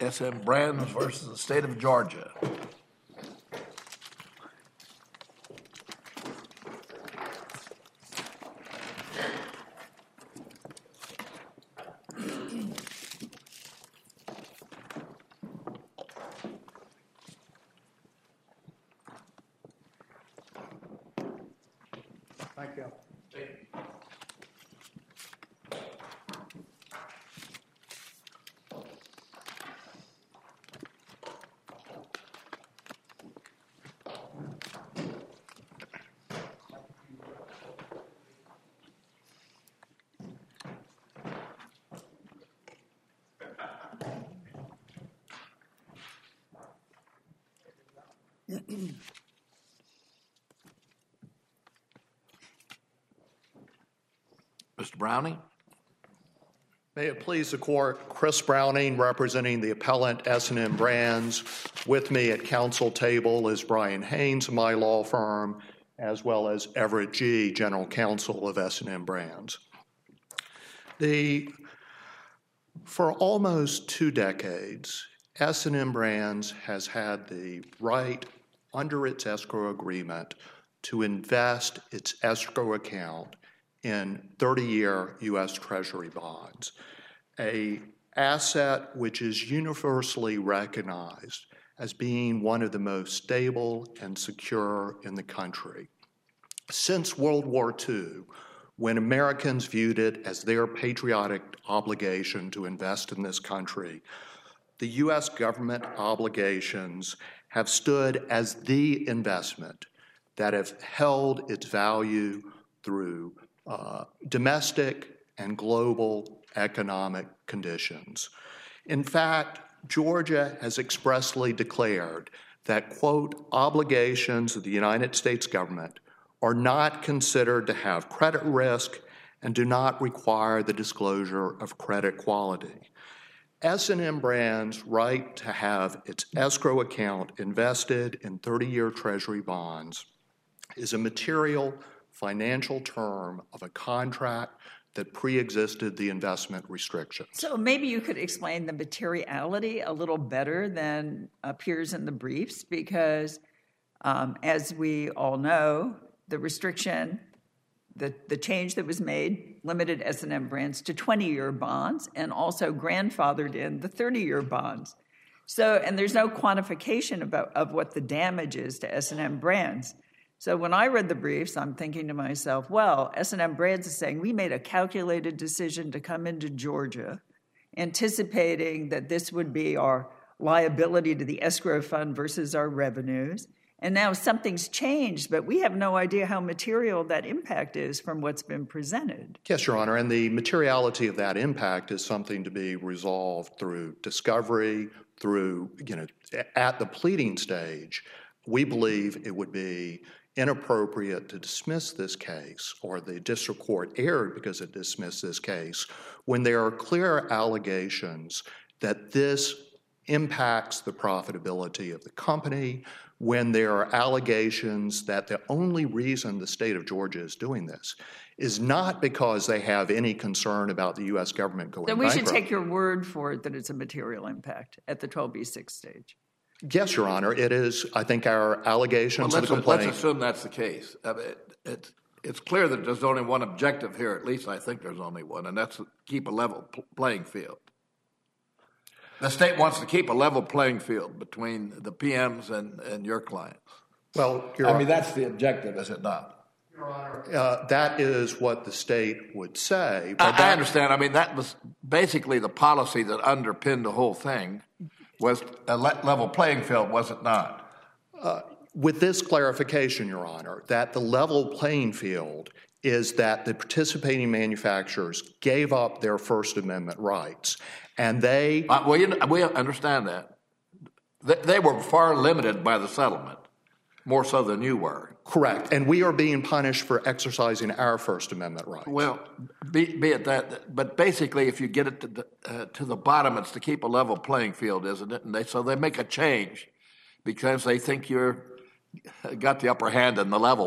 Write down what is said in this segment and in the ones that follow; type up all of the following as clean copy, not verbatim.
S.M. Brands versus the state of Georgia. Thank you. Mr. Browning? May it please the court, Chris Browning representing the appellant S&M Brands. With me at council table is Brian Haynes of my law firm, as well as Everett G., general counsel of S&M Brands. For almost 2 decades, S&M Brands has had the right under its escrow agreement to invest its escrow account in 30-year U.S. Treasury bonds, an asset which is universally recognized as being one of the most stable and secure in the country. Since World War II, when Americans viewed it as their patriotic obligation to invest in this country, the U.S. government obligations have stood as the investment that have held its value through domestic and global economic conditions. In fact, Georgia has expressly declared that, quote, obligations of the United States government are not considered to have credit risk and do not require the disclosure of credit quality. S&M Brands' right to have its escrow account invested in 30-year Treasury bonds is a material financial term of a contract that pre-existed the investment restrictions. So maybe you could explain the materiality a little better than appears in the briefs, because as we all know, the restriction, the change that was made limited S&M Brands to 20-year bonds and also grandfathered in the 30-year bonds. So, and there's no quantification of what the damage is to S&M Brands. So when I read the briefs, I'm thinking to myself, well, S&M Brands is saying we made a calculated decision to come into Georgia, anticipating that this would be our liability to the escrow fund versus our revenues. And now something's changed, but we have no idea how material that impact is from what's been presented. Yes, Your Honor, and the materiality of that impact is something to be resolved through discovery, through, at the pleading stage. We believe it would be inappropriate to dismiss this case, or the district court erred because it dismissed this case, when there are clear allegations that this impacts the profitability of the company, when there are allegations that the only reason the state of Georgia is doing this is not because they have any concern about the U.S. government going bankrupt. So we should take your word for it that it's a material impact at the 12B6 stage. Yes, Your Honor, it is. I think our allegations and complaints. Let's assume that's the case. It's clear that there's only one objective here. At least I think there's only one, and that's to keep a level playing field. The state wants to keep a level playing field between the PMs and your clients. Well, that's the objective, is it not? Your Honor, that is what the state would say. But I understand. I mean, that was basically the policy that underpinned the whole thing. Was a level playing field, was it not? With this clarification, Your Honor, that the level playing field is that the participating manufacturers gave up their First Amendment rights, and they... we understand that. They were far limited by the settlement, more so than you were. Correct, and we are being punished for exercising our First Amendment rights. Well, be it that, but basically, if you get it to the bottom, it's to keep a level playing field, isn't it? And so they make a change because they think you're got the upper hand in the level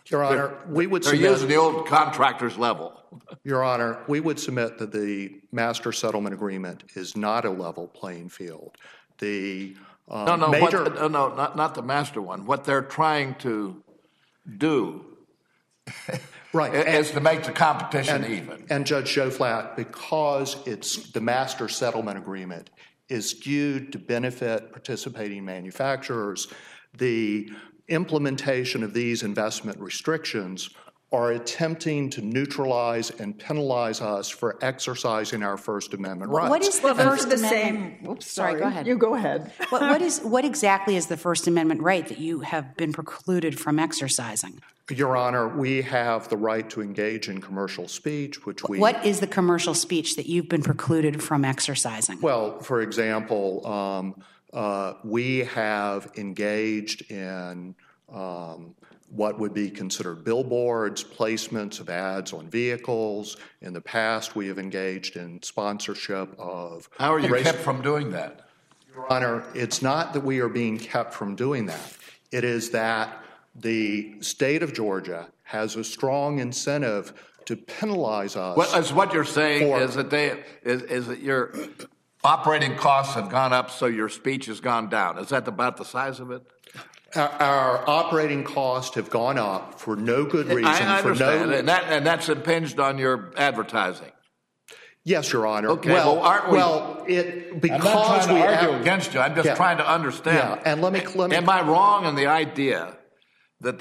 Your Honor, we would They're submit, using the old contractor's level. Your Honor, we would submit that the master settlement agreement is not a level playing field. The No, major, not the master one. What they're trying to do right, is to make the competition even. And Judge Schoflat, because it's the master settlement agreement is skewed to benefit participating manufacturers, the implementation of these investment restrictions are attempting to neutralize and penalize us for exercising our First Amendment rights. What is the First the Amendment? same. Oops, Sorry, go ahead. You go ahead. What exactly is the First Amendment right that you have been precluded from exercising? Your Honor, we have the right to engage in commercial speech, which we... What is the commercial speech that you've been precluded from exercising? Well, for example, we have engaged in what would be considered billboards, placements of ads on vehicles. In the past, we have engaged in sponsorship of... How are you kept from doing that? Your Honor, it's not that we are being kept from doing that. It is that the state of Georgia has a strong incentive to penalize us. What you're saying is that your operating costs have gone up, so your speech has gone down. Is that about the size of it? Our operating costs have gone up for no good reason. I understand, and that's impinged on your advertising. Yes, Your Honor. Okay, well, aren't we? Well, I'm not trying to argue against you. I'm just trying to understand. Yeah, and let me. Am I wrong in the idea that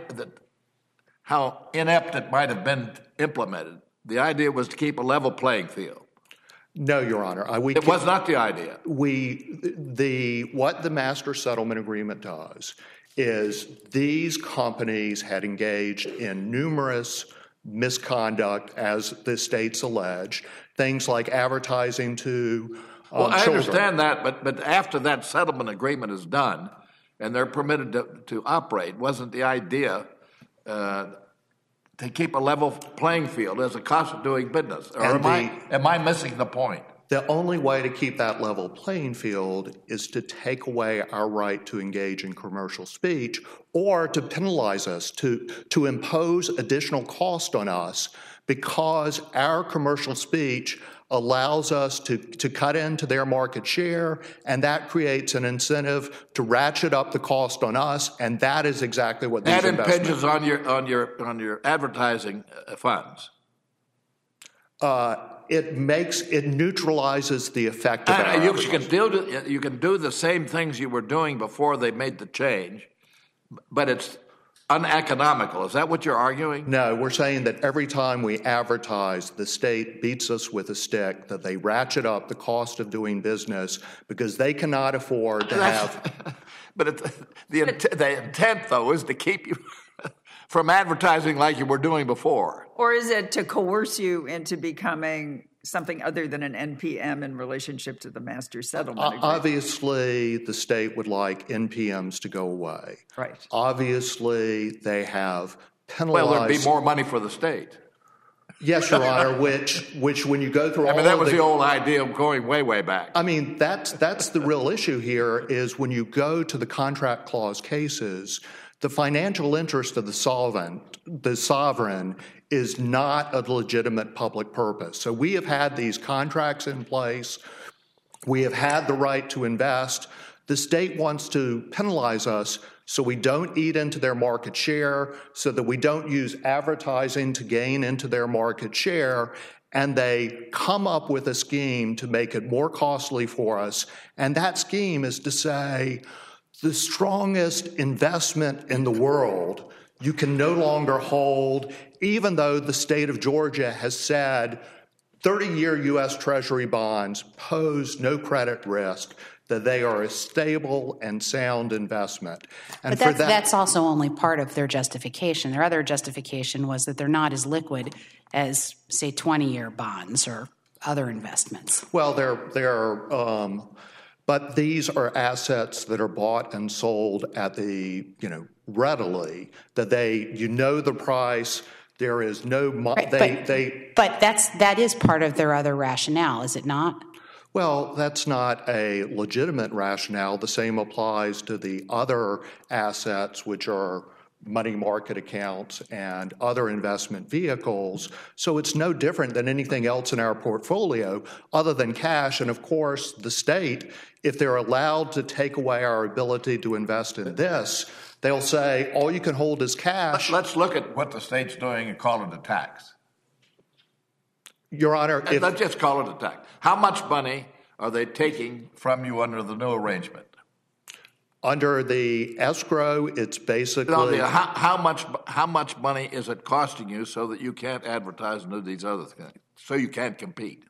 how inept it might have been implemented? The idea was to keep a level playing field. No, Your Honor. It was not the idea. What the master settlement agreement does is these companies had engaged in numerous misconduct, as the states allege, things like advertising to Well, I children. understand that, but after that settlement agreement is done and they're permitted to operate, wasn't the idea to keep a level playing field as a cost of doing business? Or am I missing the point? The only way to keep that level playing field is to take away our right to engage in commercial speech or to penalize us, to impose additional cost on us because our commercial speech allows us to cut into their market share, and that creates an incentive to ratchet up the cost on us, and that is exactly what these investments... That impinges on your advertising funds. It neutralizes the effect of our you can do the same things you were doing before they made the change, but it's uneconomical. Is that what you're arguing? No, we're saying that every time we advertise, the state beats us with a stick, that they ratchet up the cost of doing business because they cannot afford to have... But the intent, though, is to keep you from advertising like you were doing before. Or is it to coerce you into becoming something other than an NPM in relationship to the master settlement agreement? Obviously, the state would like NPMs to go away. Right. Obviously, they have penalized... Well, there'd be more money for the state. Yes, Your Honor, which when you go through all that was the old idea of going way, way back. I mean, that's the real issue here is when you go to the contract clause cases, the financial interest of the sovereign is not a legitimate public purpose. So we have had these contracts in place. We have had the right to invest. The state wants to penalize us so we don't eat into their market share, so that we don't use advertising to gain into their market share, and they come up with a scheme to make it more costly for us. And that scheme is to say, the strongest investment in the world you can no longer hold, even though the state of Georgia has said 30-year U.S. Treasury bonds pose no credit risk, that they are a stable and sound investment. And but that's also only part of their justification. Their other justification was that they're not as liquid as, say, 20-year bonds or other investments. Well, but these are assets that are bought and sold at the, readily, that the price, there is no... Right, but that is part of their other rationale, is it not? Well, that's not a legitimate rationale. The same applies to the other assets which are money market accounts and other investment vehicles. So it's no different than anything else in our portfolio other than cash. And of course, the state, if they're allowed to take away our ability to invest in this, they'll say, all you can hold is cash. Let's look at what the state's doing and call it a tax. Your Honor, Let's just call it a tax. How much money are they taking from you under the new arrangement? under the escrow, it's basically... No, how much money is it costing you so that you can't advertise and do these other things, so you can't compete?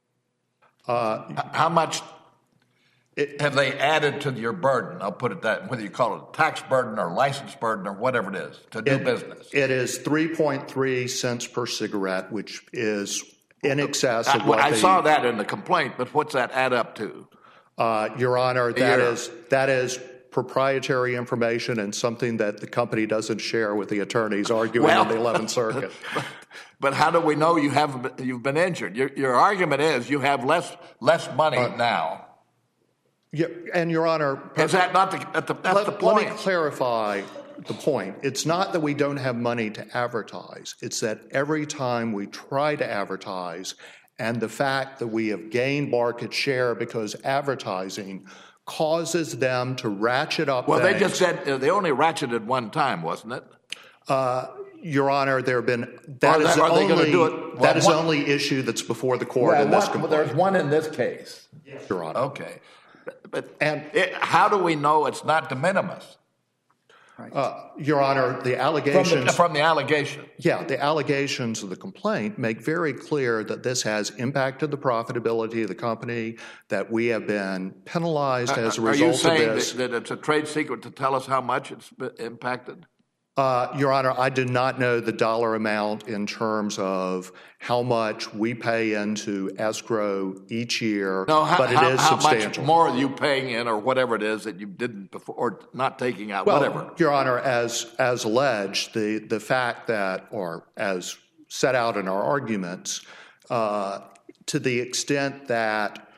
How much have they added to your burden? I'll put it that, whether you call it a tax burden or license burden or whatever it is, to do business. It is 3.3 cents per cigarette, which is in excess of what I saw that in the complaint, but what's that add up to? Your Honor, that is proprietary information and something that the company doesn't share with the attorneys arguing on the 11th Circuit. But how do we know you've been injured? Your argument is you have less money now. Yeah, and Your Honor, is that not the point? Let me clarify the point. It's not that we don't have money to advertise. It's that every time we try to advertise, and the fact that we have gained market share because advertising causes them to ratchet up Well, things. they just said they only ratcheted one time, wasn't it? Your Honor, there have been... That is the only issue that's before the court in this complaint. There's one in this case. Yes, Your Honor. Okay. How do we know it's not de minimis? Your Honor, the allegations... From the allegation. Yeah, the allegations of the complaint make very clear that this has impacted the profitability of the company, that we have been penalized as a result of this. Are you saying that it's a trade secret to tell us how much it's impacted? Your Honor, I do not know the dollar amount in terms of how much we pay into escrow each year, but it is substantial. How much more are you paying in or whatever it is that you didn't before, or not taking out, whatever? Your Honor, as alleged, the fact that, or as set out in our arguments, to the extent that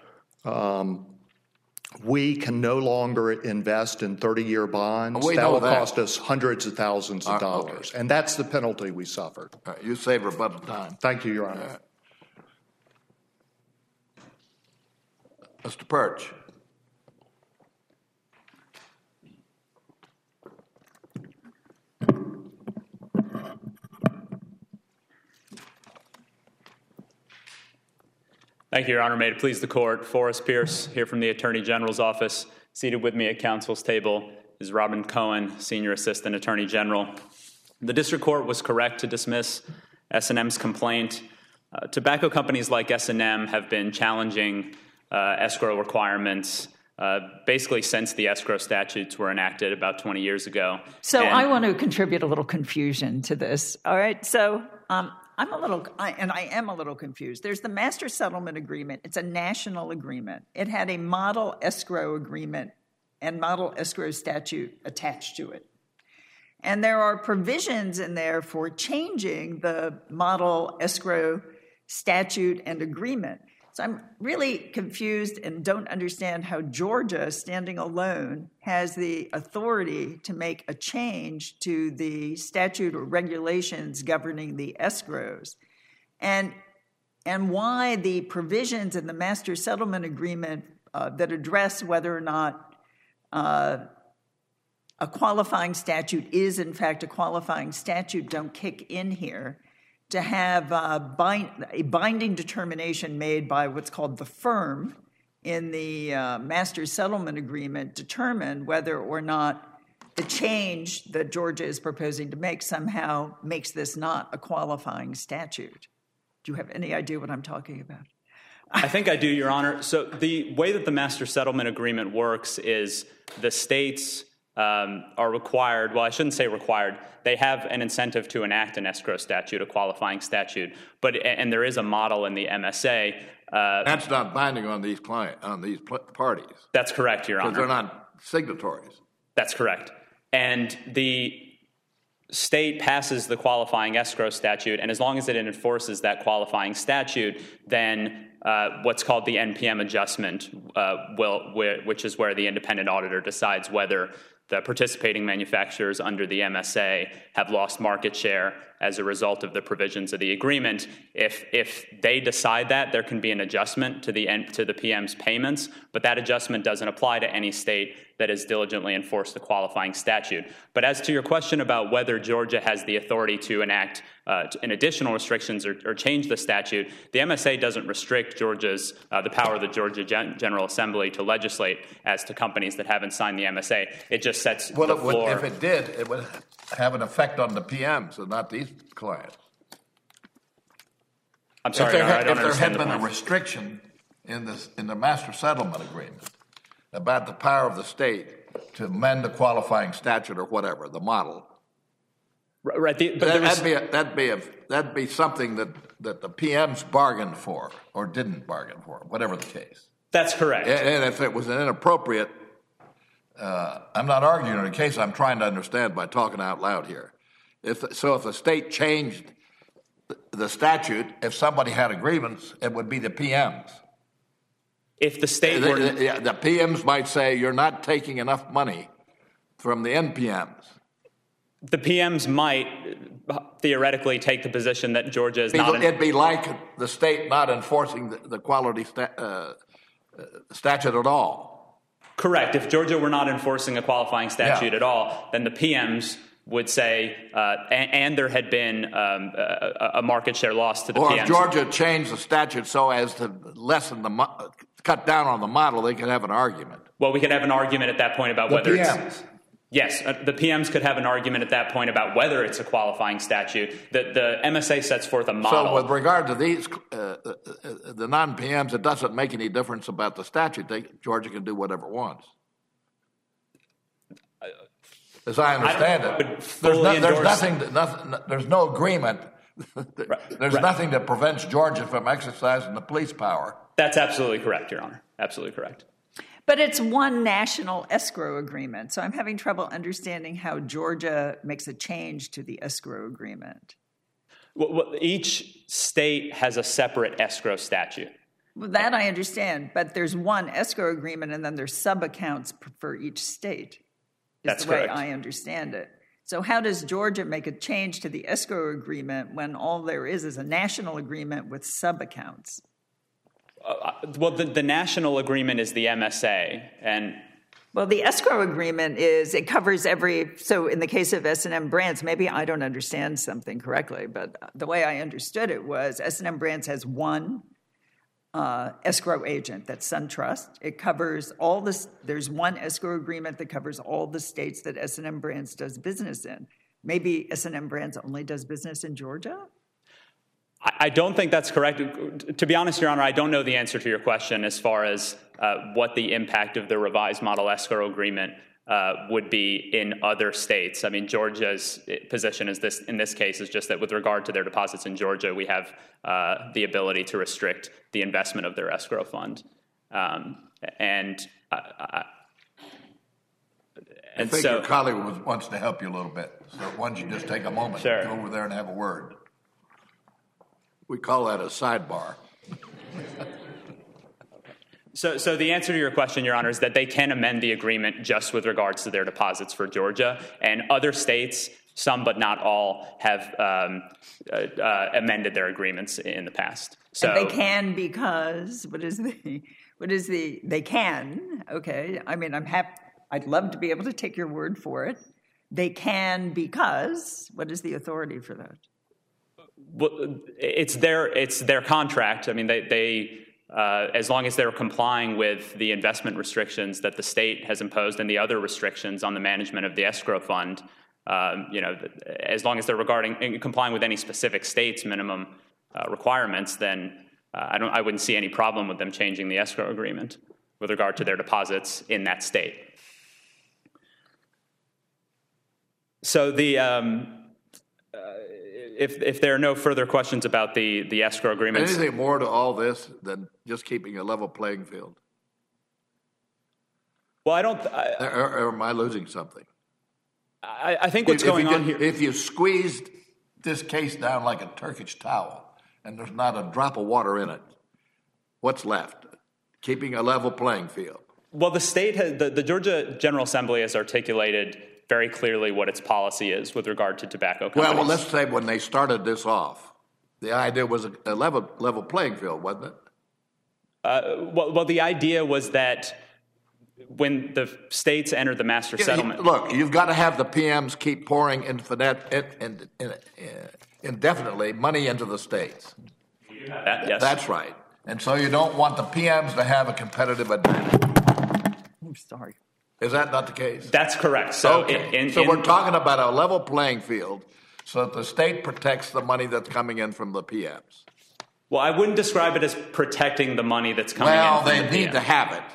we can no longer invest in 30-year bonds, that will cost us hundreds of thousands of dollars. Okay. And that's the penalty we suffered. All right, you save rebuttal time. Thank you, Your Honor. Mr. Perch. Thank you, Your Honor. May it please the Court. Forrest Pierce here from the Attorney General's office. Seated with me at counsel's table is Robin Cohen, Senior Assistant Attorney General. The District Court was correct to dismiss S&M's complaint. Tobacco companies like S&M have been challenging escrow requirements basically since the escrow statutes were enacted about 20 years ago. So I want to contribute a little confusion to this. All right, so I am a little confused. There's the Master Settlement Agreement. It's a national agreement. It had a model escrow agreement and model escrow statute attached to it. And there are provisions in there for changing the model escrow statute and agreement. So I'm really confused and don't understand how Georgia, standing alone, has the authority to make a change to the statute or regulations governing the escrows, and why the provisions in the Master Settlement Agreement that address whether or not a qualifying statute is, in fact, a qualifying statute don't kick in here, to have a binding determination made by what's called the firm in the Master Settlement Agreement determine whether or not the change that Georgia is proposing to make somehow makes this not a qualifying statute. Do you have any idea what I'm talking about? I think I do, Your Honor. So the way that the Master Settlement Agreement works is the states are required, well, I shouldn't say required, they have an incentive to enact an escrow statute, a qualifying statute, and there is a model in the MSA. That's not binding on these parties. That's correct, Your Honor. Because they're not signatories. That's correct. And the state passes the qualifying escrow statute, and as long as it enforces that qualifying statute, then what's called the NPM adjustment, which is where the independent auditor decides whether the participating manufacturers under the MSA have lost market share as a result of the provisions of the agreement. If they decide that, there can be an adjustment to the PM's payments, but that adjustment doesn't apply to any state that has diligently enforced the qualifying statute. But as to your question about whether Georgia has the authority to enact an additional restrictions or change the statute, the MSA doesn't restrict the power of the Georgia General Assembly to legislate as to companies that haven't signed the MSA. It just sets the floor. If it did, it would have an effect on the PMs and not these clients. I'm sorry, Your Honor, I don't understand if there had been the a restriction in the master settlement agreement about the power of the state to amend the qualifying statute or whatever, the model, right, that'd be something that the PMs bargained for or didn't bargain for, whatever the case. That's correct. And if it was an inappropriate, I'm not arguing in a case, I'm trying to understand by talking out loud here. If the state changed the statute, if somebody had agreements, it would be the PMs. If the state were... The PMs might say, you're not taking enough money from the NPMs. The PMs might theoretically take the position that Georgia is not... It'd be like the state not enforcing the quality statute at all. Correct. If Georgia were not enforcing a qualifying statute at all, then the PMs would say, and there had been a market share loss to the PMs. Or if Georgia changed the statute so as to cut down on the model, they could have an argument. Well, we could have an argument at that point about whether PMs. Yes, the PMs could have an argument at that point about whether it's a qualifying statute. The MSA sets forth a model. So with regard to these, the non-PMs, it doesn't make any difference about the statute. Georgia can do whatever it wants. As I understand it, there's no agreement. There's nothing that prevents Georgia from exercising the police power. That's absolutely correct, Your Honor. Absolutely correct. But it's one national escrow agreement, so I'm having trouble understanding how Georgia makes a change to the escrow agreement. Well, each state has a separate escrow statute. Well, that I understand, but there's one escrow agreement and then there's sub-accounts for each state. That's the way correct. I understand it. So how does Georgia make a change to the escrow agreement when all there is a national agreement with sub-accounts? Well, the national agreement is the MSA, and well, the escrow agreement it covers so in the case of S&M Brands, maybe I don't understand something correctly, but the way I understood it was S&M Brands has one escrow agent, that's SunTrust. It covers there's one escrow agreement that covers all the states that S&M Brands does business in. Maybe S&M Brands only does business in Georgia? I don't think that's correct. To be honest, Your Honor, I don't know the answer to your question as far as what the impact of the revised model escrow agreement would be in other states. I mean, Georgia's position in this case is just that with regard to their deposits in Georgia, we have the ability to restrict the investment of their escrow fund. I think your colleague wants to help you a little bit. So why don't you just take a moment Sure. to go over there and have a word. We call that a sidebar. So the answer to your question, Your Honor, is that they can amend the agreement just with regards to their deposits for Georgia. And other states, some but not all, have amended their agreements in the past. So and they can because, they can, okay. I mean, I'd love to be able to take your word for it. They can because, what is the authority for that? Well, it's their contract. I mean, they as long as they're complying with the investment restrictions that the state has imposed and the other restrictions on the management of the escrow fund, as long as they're complying with any specific state's minimum requirements, then I wouldn't see any problem with them changing the escrow agreement with regard to their deposits in that state. So if there are no further questions about the escrow agreements. Anything more to all this than just keeping a level playing field? Well, I don't. Or am I losing something? I think what's going on here. If you squeezed this case down like a Turkish towel and there's not a drop of water in it, what's left? Keeping a level playing field. Well, the state has, the Georgia General Assembly has articulated very clearly what its policy is with regard to tobacco companies. Well, let's say when they started this off, the idea was a level playing field, wasn't it? Well, the idea was that when the states entered the master settlement. Look, you've got to have the PMs keep pouring indefinitely money into the states. Yes. That's right. And so you don't want the PMs to have a competitive advantage. I'm sorry. Is that not the case? That's correct. So, okay. So we're talking about a level playing field so that the state protects the money that's coming in from the PMs. Well, I wouldn't describe it as protecting the money that's coming in. Well, from they the need PM. to have it.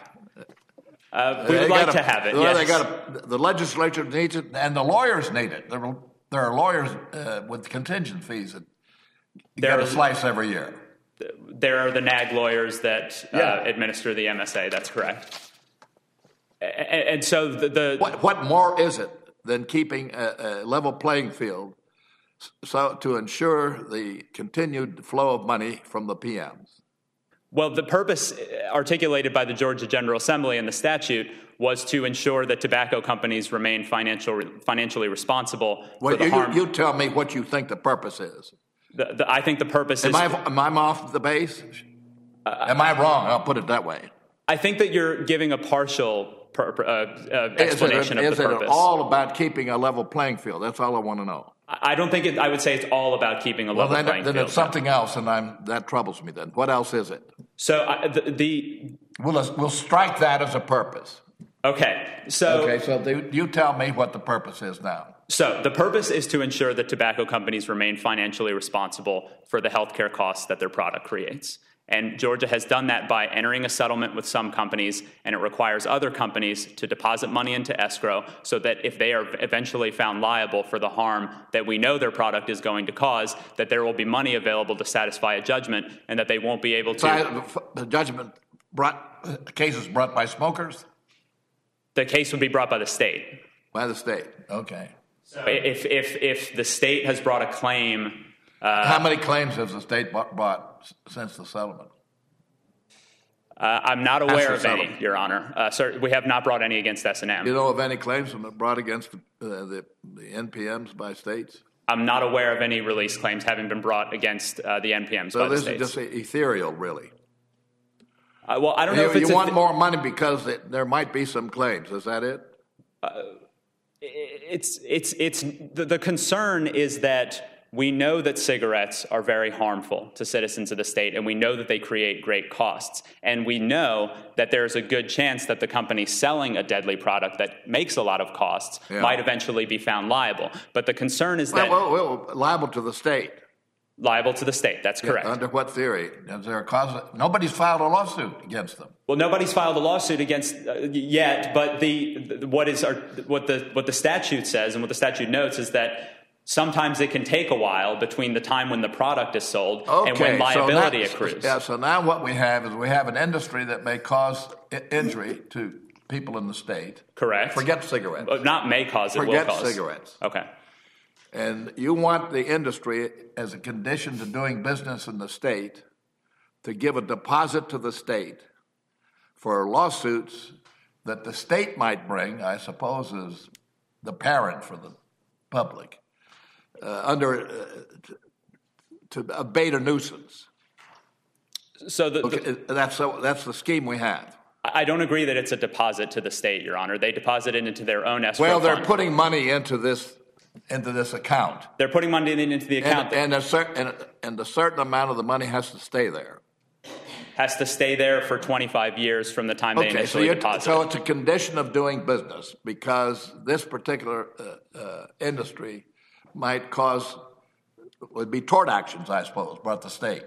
We would like to have it, well, yes. The legislature needs it, and the lawyers need it. There are lawyers with contingent fees that you got to slice every year. There are the NAG lawyers that administer the MSA. That's correct. And so what more is it than keeping a level playing field so to ensure the continued flow of money from the PMs? Well, the purpose articulated by the Georgia General Assembly in the statute was to ensure that tobacco companies remain financially responsible for the harm. You tell me what you think the purpose is. I think the purpose is... Am I off the base? Am I wrong? I'll put it that way. I think that you're giving a partial explanation of the purpose. Is it all about keeping a level playing field? That's all I want to know. I don't think I would say it's all about keeping a level playing field. Then it's something else, and that troubles me then. What else is it? So We'll strike that as a purpose. Okay. So you tell me what the purpose is now. So the purpose is to ensure that tobacco companies remain financially responsible for the healthcare costs that their product creates. And Georgia has done that by entering a settlement with some companies, and it requires other companies to deposit money into escrow so that if they are eventually found liable for the harm that we know their product is going to cause, that there will be money available to satisfy a judgment and that they won't be able to... So the judgment cases brought by smokers? The case would be brought by the state. By the state, okay. So if the state has brought a claim... How many claims has the state brought since the settlement? I'm not aware of any, Your Honor. Sir, we have not brought any against S&M. You know of any claims brought against the NPMs by states? I'm not aware of any release claims having been brought against the NPMs by the states. So this is just ethereal, really? Well, I don't know if it's... You want more money because there might be some claims. Is that it? The concern is that we know that cigarettes are very harmful to citizens of the state, and we know that they create great costs. And we know that there's a good chance that the company selling a deadly product that makes a lot of costs might eventually be found liable. But the concern is that... Well, liable to the state. Liable to the state, that's correct. Under what theory? Is there a cause? Nobody's filed a lawsuit against them. Well, nobody's filed a lawsuit against yet, but what the statute says and what the statute notes is that sometimes it can take a while between the time when the product is sold and when liability accrues. Yeah, so now what we have is an industry that may cause injury to people in the state. Correct. Forget cigarettes. Not may cause, it will cause. Forget cigarettes. Okay. And you want the industry, as a condition to doing business in the state, to give a deposit to the state for lawsuits that the state might bring, I suppose, as the parent for the public, to abate a nuisance. So that's the scheme we have. I don't agree that it's a deposit to the state, Your Honor. They deposit it into their own escrow fund. Well, they're putting money into this account. They're putting money into the account. And a certain amount of the money has to stay there. Has to stay there for 25 years from the time they initially deposit. So it's a condition of doing business because this particular industry would be tort actions, I suppose, brought the state.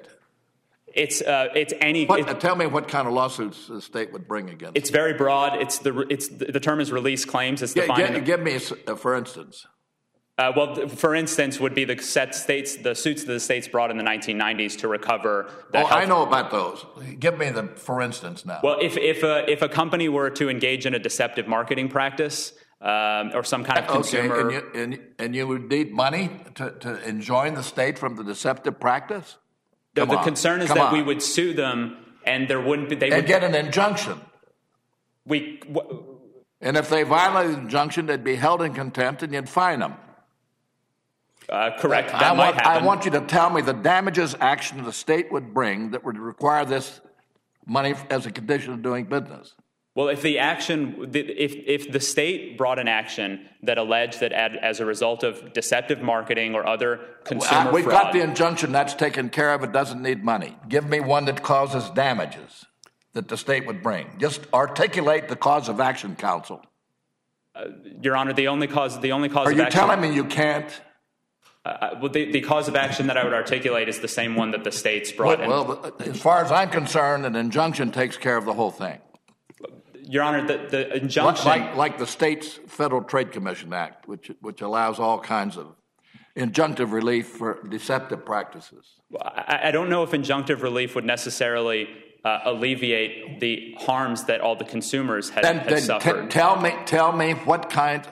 Tell me what kind of lawsuits the state would bring against. It's very broad. The term is release claims. It's defined. Give me for instance. For instance, would be the suits that the states brought in the 1990s to recover. I know about those. Give me the for instance now. Well, if a company were to engage in a deceptive marketing practice or some kind of consumer, and you would need money to enjoin the state from the deceptive practice. The concern is that we would sue them, and there wouldn't be. They would get an injunction. And if they violated the injunction, they'd be held in contempt and you'd fine them. Correct. That might happen. I want you to tell me the damages action the state would bring that would require this money as a condition of doing business. Well, if the state brought an action that alleged that as a result of deceptive marketing or other consumer We've fraud, got the injunction, that's taken care of, it doesn't need money. Give me one that causes damages that the state would bring. Just articulate the cause of action, counsel. Your Honor, the only cause of action... Are you telling me you can't? Well, the cause of action that I would articulate is the same one that the states brought in. Well, as far as I'm concerned, an injunction takes care of the whole thing. Your Honor, the injunction... Like the state's Federal Trade Commission Act, which allows all kinds of injunctive relief for deceptive practices. I don't know if injunctive relief would necessarily alleviate the harms that all the consumers had suffered. Tell me what kinds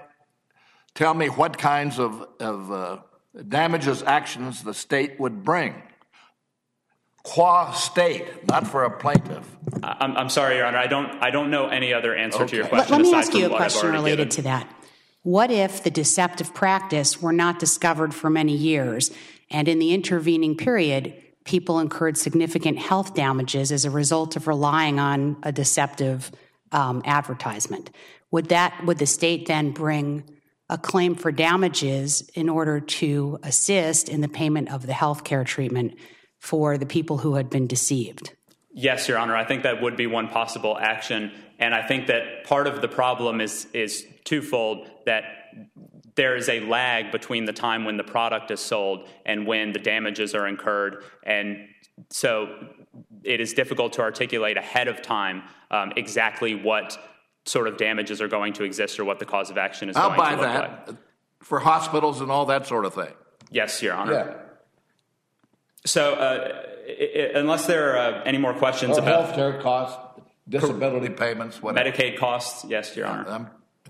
of damages actions the state would bring. Qua state, not for a plaintiff. I'm sorry, Your Honor. I don't know any other answer to your question. Let me ask you a question related to that. What if the deceptive practice were not discovered for many years, and in the intervening period, people incurred significant health damages as a result of relying on a deceptive advertisement? Would the state then bring a claim for damages in order to assist in the payment of the health care treatment for the people who had been deceived? Yes, Your Honor. I think that would be one possible action. And I think that part of the problem is twofold, that there is a lag between the time when the product is sold and when the damages are incurred. And so it is difficult to articulate ahead of time exactly what sort of damages are going to exist or what the cause of action is going to look like. I'll buy that for hospitals and all that sort of thing. Yes, Your Honor. Yeah. So unless there are any more questions about... healthcare costs, disability payments, whatever. Medicaid costs, yes, Your Honor.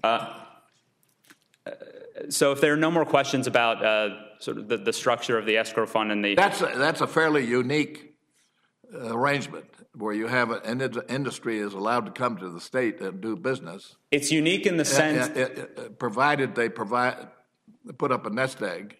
So if there are no more questions about sort of the structure of the escrow fund and the... That's a fairly unique arrangement where you have an industry is allowed to come to the state and do business. It's unique in the sense... provided they put up a nest egg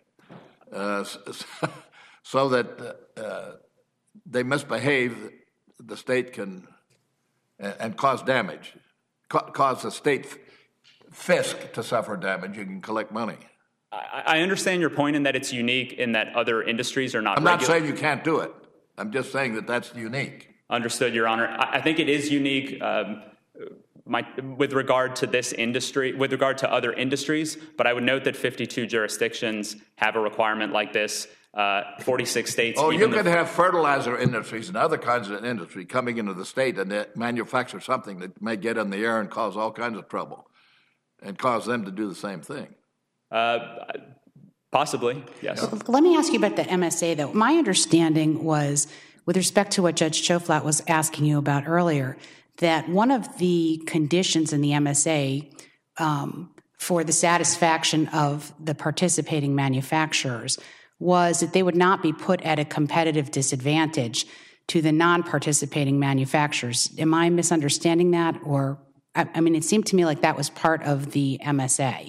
so that they misbehave, the state can and cause damage, cause the state fisc to suffer damage. You can collect money. I understand your point in that it's unique in that other industries are not. I'm not saying you can't do it. I'm just saying that that's unique. Understood, Your Honor. I think it is unique with regard to this industry, with regard to other industries, but I would note that 52 jurisdictions have a requirement like this. 46 states. Oh, you could have fertilizer industries and other kinds of industry coming into the state and they manufacture something that may get in the air and cause all kinds of trouble and cause them to do the same thing. Possibly, yes. Let me ask you about the MSA, though. My understanding was, with respect to what Judge Choflat was asking you about earlier, that one of the conditions in the MSA for the satisfaction of the participating manufacturers was that they would not be put at a competitive disadvantage to the non-participating manufacturers. Am I misunderstanding that? Or, I mean, it seemed to me like that was part of the MSA.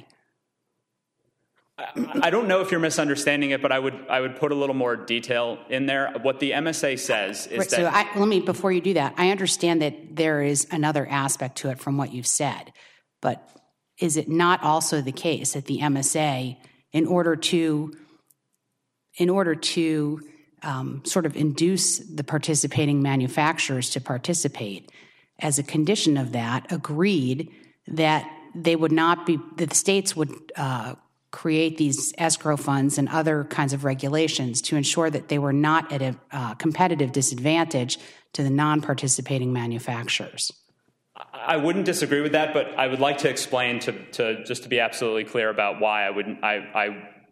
I don't know if you're misunderstanding it, but I would put a little more detail in there. What the MSA says is that... So before you do that, I understand that there is another aspect to it from what you've said, but is it not also the case that the MSA, in order to sort of induce the participating manufacturers to participate, as a condition of that, agreed that they would not be, that the states would create these escrow funds and other kinds of regulations to ensure that they were not at a competitive disadvantage to the non-participating manufacturers? I wouldn't disagree with that, but I would like to explain to just to be absolutely clear about why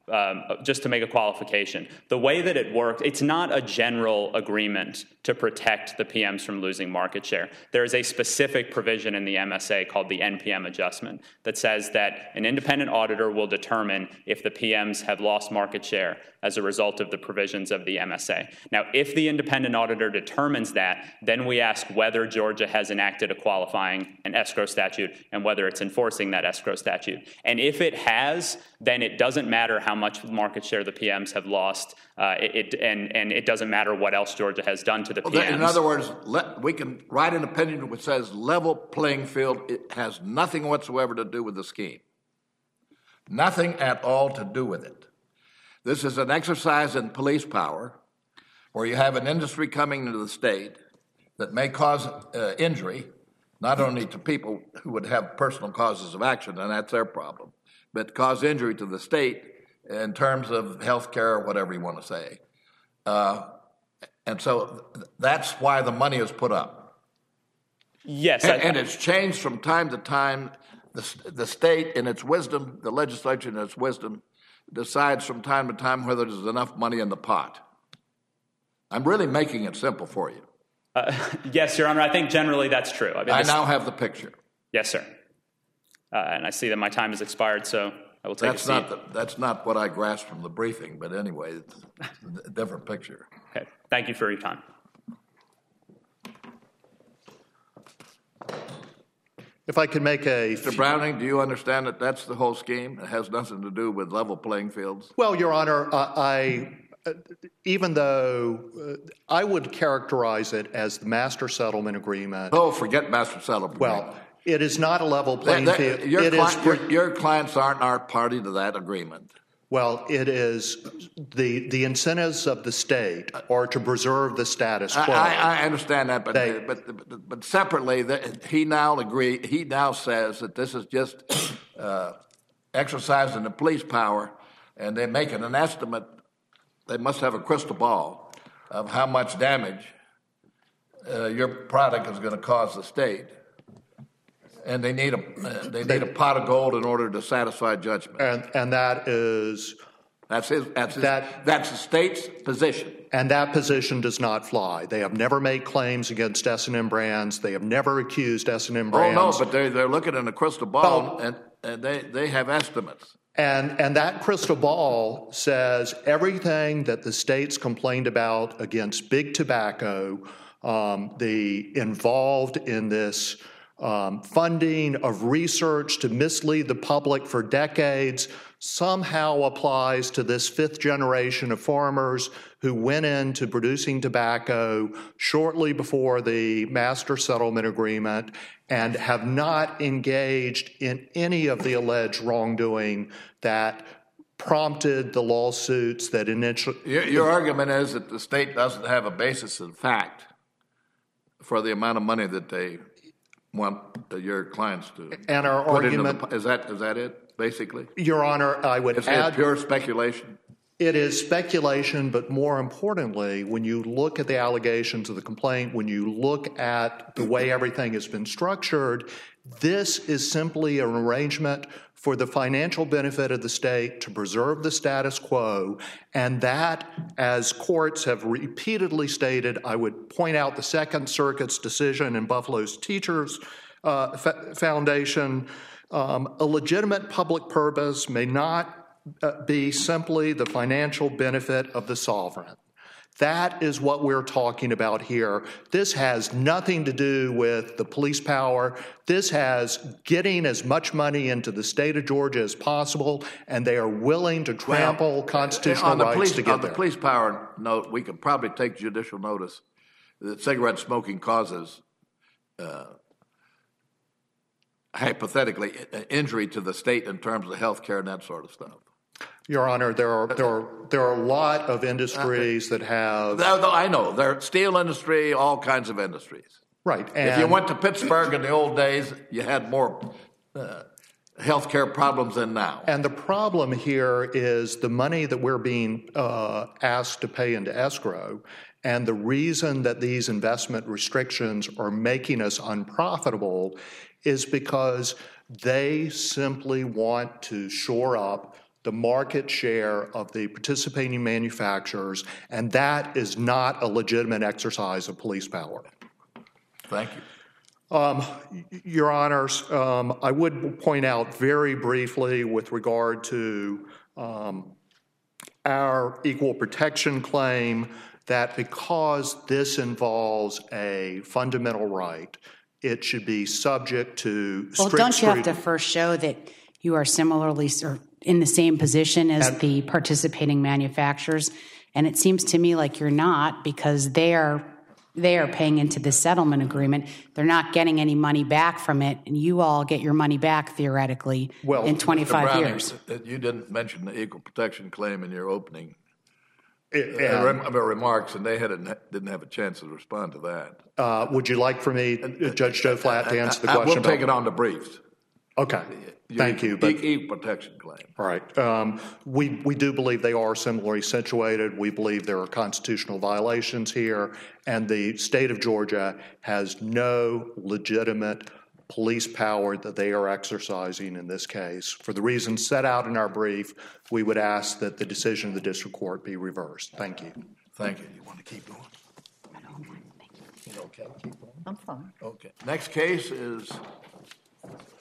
just to make a qualification, the way that it works, it's not a general agreement to protect the PMs from losing market share. There is a specific provision in the MSA called the NPM adjustment that says that an independent auditor will determine if the PMs have lost market share as a result of the provisions of the MSA. Now, if the independent auditor determines that, then we ask whether Georgia has enacted a qualifying and escrow statute and whether it's enforcing that escrow statute. And if it has, then it doesn't matter how much market share the PMs have lost, and it doesn't matter what else Georgia has done to the PMs. In other words, we can write an opinion which says level playing field. It has nothing whatsoever to do with the scheme. Nothing at all to do with it. This is an exercise in police power where you have an industry coming into the state that may cause injury, not only to people who would have personal causes of action, and that's their problem, but cause injury to the state in terms of health care or whatever you want to say. And so that's why the money is put up. Yes. And it's changed from time to time. The state, in its wisdom, the legislature in its wisdom, decides from time to time whether there's enough money in the pot. I'm really making it simple for you. Yes, Your Honor. I think generally that's true. I now have the picture. Yes, sir. And I see that my time has expired, so I will take a seat. That's not what I grasped from the briefing, but anyway, it's a different picture. Okay. Thank you for your time. If I could make Mr. Browning, do you understand that that's the whole scheme? It has nothing to do with level playing fields? Well, Your Honor, even though I would characterize it as the master settlement agreement. Oh, forget master settlement agreement. Well, it is not a level playing field. Your clients aren't party to that agreement. Well, it is the incentives of the state are to preserve the status quo. I understand that, but separately, he now says that this is just exercising the police power, and they're making an estimate. They must have a crystal ball of how much damage your product is going to cause the state. And they need a pot of gold in order to satisfy judgment. And that is that's the state's position. And that position does not fly. They have never made claims against S&M Brands. They have never accused S&M Brands. Oh no, but they're looking in a crystal ball, and they have estimates. And that crystal ball says everything that the states complained about against big tobacco, the involved in this funding of research to mislead the public for decades, somehow applies to this fifth generation of farmers who went into producing tobacco shortly before the master settlement agreement and have not engaged in any of the alleged wrongdoing that prompted the lawsuits that initially... Your argument is that the state doesn't have a basis in fact for the amount of money that they want your clients to and our put argument into the... Is that it, basically? Your Honor, I would add... It's pure speculation? It is speculation, but more importantly, when you look at the allegations of the complaint, when you look at the way everything has been structured, this is simply an arrangement for the financial benefit of the state to preserve the status quo, and that, as courts have repeatedly stated, I would point out the Second Circuit's decision in Buffalo's Teachers Foundation, a legitimate public purpose may not be simply the financial benefit of the sovereign. That is what we're talking about here. This has nothing to do with the police power. This has getting as much money into the state of Georgia as possible, and they are willing to trample constitutional rights to get there. On the police power note, we could probably take judicial notice that cigarette smoking causes, hypothetically, injury to the state in terms of health care and that sort of stuff. Your Honor, there are a lot of industries that have... I know. There's steel industry, all kinds of industries. Right. If you went to Pittsburgh in the old days, you had more health care problems than now. And the problem here is the money that we're being asked to pay into escrow, and the reason that these investment restrictions are making us unprofitable is because they simply want to shore up the market share of the participating manufacturers, and that is not a legitimate exercise of police power. Thank you. Your Honors, I would point out very briefly with regard to our equal protection claim that because this involves a fundamental right, it should be subject to strict Well, don't you have to scrutiny. first show that you are similarly or in the same position as the participating manufacturers? And it seems to me like you're not, because they are paying into the settlement agreement. They're not getting any money back from it, and you all get your money back theoretically in 25 Mr. Browning, years. You didn't mention the equal protection claim in your opening remarks, and they didn't have a chance to respond to that. Would you like for me, Judge Joe Flatt, to answer the question? We'll take it on the briefs. Okay. Thank you. Equal protection claim. All right. We do believe they are similarly situated. We believe there are constitutional violations here, and the state of Georgia has no legitimate police power that they are exercising in this case. For the reasons set out in our brief, we would ask that the decision of the district court be reversed. Thank you. Thank you. You want to keep going? I don't mind. Thank you. You okay? Keep going? I'm fine. Okay. Next case is